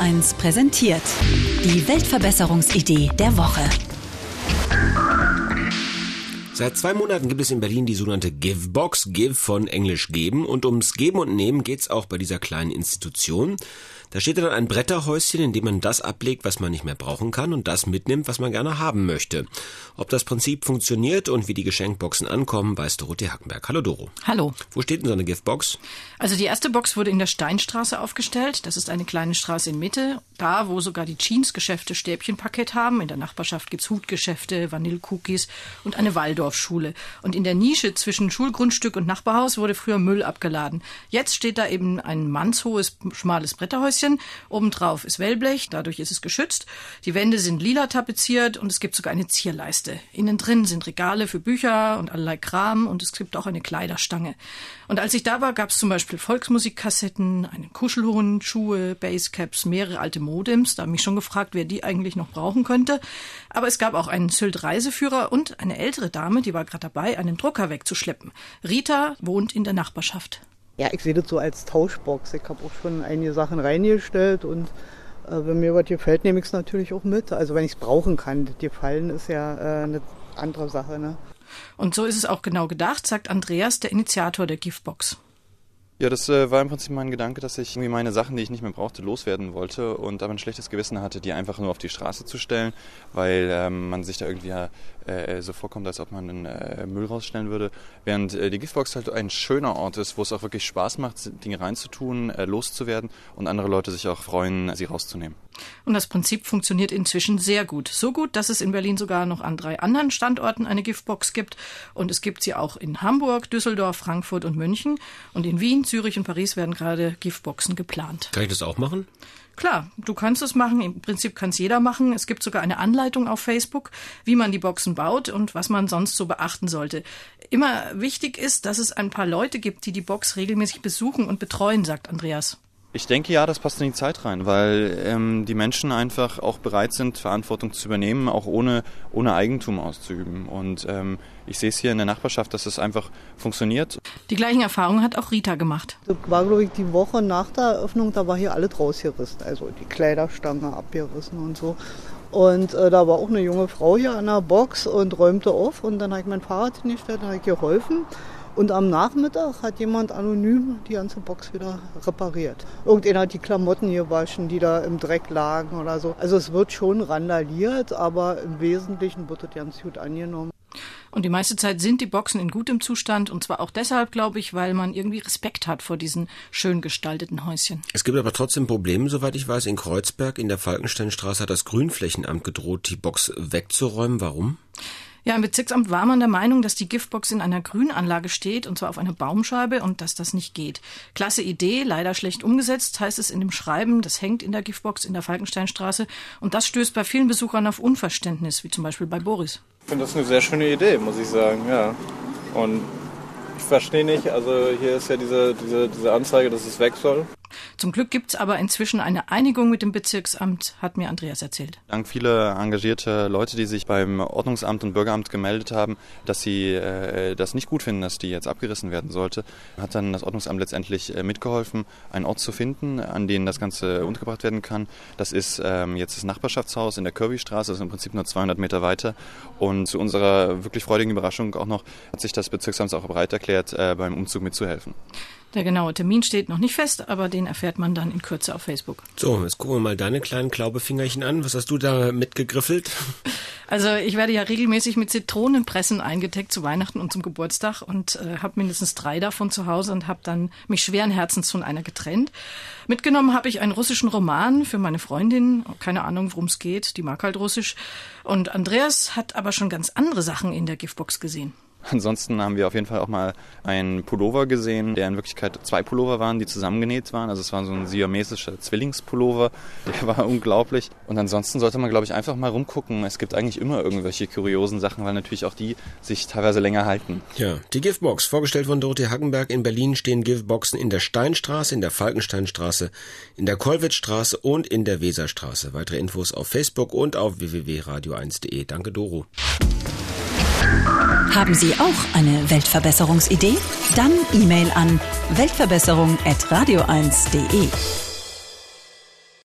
1 präsentiert. Die Weltverbesserungsidee der Woche. Seit 2 Monaten gibt es in Berlin die sogenannte Givebox, Give von Englisch geben. Und ums Geben und Nehmen geht's auch bei dieser kleinen Institution. Da steht dann ein Bretterhäuschen, in dem man das ablegt, was man nicht mehr brauchen kann und das mitnimmt, was man gerne haben möchte. Ob das Prinzip funktioniert und wie die Geschenkboxen ankommen, weiß Dorothee Hackenberg. Hallo Doro. Hallo. Wo steht denn so eine Giftbox? Also die erste Box wurde in der Steinstraße aufgestellt. Das ist eine kleine Straße in Mitte. Da, wo sogar die Jeans-Geschäfte Stäbchenpaket haben. In der Nachbarschaft gibt's Hutgeschäfte, Vanillecookies und eine Waldorfschule. Und in der Nische zwischen Schulgrundstück und Nachbarhaus wurde früher Müll abgeladen. Jetzt steht da eben ein mannshohes, schmales Bretterhäuschen. Obendrauf ist Wellblech, dadurch ist es geschützt. Die Wände sind lila tapeziert und es gibt sogar eine Zierleiste. Innen drin sind Regale für Bücher und allerlei Kram und es gibt auch eine Kleiderstange. Und als ich da war, gab es zum Beispiel Volksmusikkassetten, einen Kuschelhund, Schuhe, Basecaps, mehrere alte Modems. Da habe ich mich schon gefragt, wer die eigentlich noch brauchen könnte. Aber es gab auch einen Sylt-Reiseführer und eine ältere Dame, die war gerade dabei, einen Drucker wegzuschleppen. Rita wohnt in der Nachbarschaft. Ja, ich sehe das so als Tauschbox. Ich habe auch schon einige Sachen reingestellt und wenn mir was gefällt, nehme ich es natürlich auch mit. Also wenn ich es brauchen kann. Das Gefallen ist ja eine andere Sache, ne? Und so ist es auch genau gedacht, sagt Andreas, der Initiator der Giftbox. Ja, das war im Prinzip mein Gedanke, dass ich irgendwie meine Sachen, die ich nicht mehr brauchte, loswerden wollte und aber ein schlechtes Gewissen hatte, die einfach nur auf die Straße zu stellen, weil man sich da irgendwie so vorkommt, als ob man den Müll rausstellen würde. Während die Giftbox halt ein schöner Ort ist, wo es auch wirklich Spaß macht, Dinge reinzutun, loszuwerden und andere Leute sich auch freuen, sie rauszunehmen. Und das Prinzip funktioniert inzwischen sehr gut. So gut, dass es in Berlin sogar noch an 3 anderen Standorten eine Giftbox gibt. Und es gibt sie auch in Hamburg, Düsseldorf, Frankfurt und München. Und in Wien, Zürich und Paris werden gerade Giftboxen geplant. Kann ich das auch machen? Klar, du kannst es machen. Im Prinzip kann es jeder machen. Es gibt sogar eine Anleitung auf Facebook, wie man die Boxen baut und was man sonst so beachten sollte. Immer wichtig ist, dass es ein paar Leute gibt, die die Box regelmäßig besuchen und betreuen, sagt Andreas. Ich denke, ja, das passt in die Zeit rein, weil die Menschen einfach auch bereit sind, Verantwortung zu übernehmen, auch ohne Eigentum auszuüben. Und ich sehe es hier in der Nachbarschaft, dass es einfach funktioniert. Die gleichen Erfahrungen hat auch Rita gemacht. Das war, glaube ich, die Woche nach der Eröffnung, da war hier alles rausgerissen. Also die Kleiderstange abgerissen und so. Und da war auch eine junge Frau hier an der Box und räumte auf. Und dann habe ich mein Fahrrad hingestellt, habe ich geholfen. Und am Nachmittag hat jemand anonym die ganze Box wieder repariert. Irgendjemand hat die Klamotten gewaschen, die da im Dreck lagen oder so. Also es wird schon randaliert, aber im Wesentlichen wird das ganz gut angenommen. Und die meiste Zeit sind die Boxen in gutem Zustand. Und zwar auch deshalb, glaube ich, weil man irgendwie Respekt hat vor diesen schön gestalteten Häuschen. Es gibt aber trotzdem Probleme, soweit ich weiß. In Kreuzberg in der Falkensteinstraße hat das Grünflächenamt gedroht, die Box wegzuräumen. Warum? Ja, im Bezirksamt war man der Meinung, dass die Giftbox in einer Grünanlage steht, und zwar auf einer Baumscheibe, und dass das nicht geht. Klasse Idee, leider schlecht umgesetzt, heißt es in dem Schreiben. Das hängt in der Giftbox in der Falkensteinstraße. Und das stößt bei vielen Besuchern auf Unverständnis, wie zum Beispiel bei Boris. Ich finde das eine sehr schöne Idee, muss ich sagen, ja. Und ich verstehe nicht, also hier ist ja diese Anzeige, dass es weg soll. Zum Glück gibt's aber inzwischen eine Einigung mit dem Bezirksamt, hat mir Andreas erzählt. Dank vieler engagierte Leute, die sich beim Ordnungsamt und Bürgeramt gemeldet haben, dass sie das nicht gut finden, dass die jetzt abgerissen werden sollte, hat dann das Ordnungsamt letztendlich mitgeholfen, einen Ort zu finden, an dem das Ganze untergebracht werden kann. Das ist jetzt das Nachbarschaftshaus in der Kirbystraße, das ist im Prinzip nur 200 Meter weiter. Und zu unserer wirklich freudigen Überraschung auch noch hat sich das Bezirksamt auch bereit erklärt, beim Umzug mitzuhelfen. Der genaue Termin steht noch nicht fest, aber den erfährt man dann in Kürze auf Facebook. So, jetzt gucken wir mal deine kleinen Klaubefingerchen an. Was hast du da mitgegriffelt? Also ich werde ja regelmäßig mit Zitronenpressen eingedeckt zu Weihnachten und zum Geburtstag und habe mindestens 3 davon zu Hause und habe dann mich schweren Herzens von einer getrennt. Mitgenommen habe ich einen russischen Roman für meine Freundin. Keine Ahnung, worum es geht. Die mag halt Russisch. Und Andreas hat aber schon ganz andere Sachen in der Giftbox gesehen. Ansonsten haben wir auf jeden Fall auch mal einen Pullover gesehen, der in Wirklichkeit 2 Pullover waren, die zusammengenäht waren. Also es war so ein siamesischer Zwillingspullover, der war unglaublich. Und ansonsten sollte man, glaube ich, einfach mal rumgucken. Es gibt eigentlich immer irgendwelche kuriosen Sachen, weil natürlich auch die sich teilweise länger halten. Ja, die Giftbox, vorgestellt von Dorothee Hackenberg. In Berlin stehen Giftboxen in der Steinstraße, in der Falkensteinstraße, in der Kollwitzstraße und in der Weserstraße. Weitere Infos auf Facebook und auf www.radio1.de. Danke, Doro. Haben Sie auch eine Weltverbesserungsidee? Dann E-Mail an weltverbesserung@radio1.de.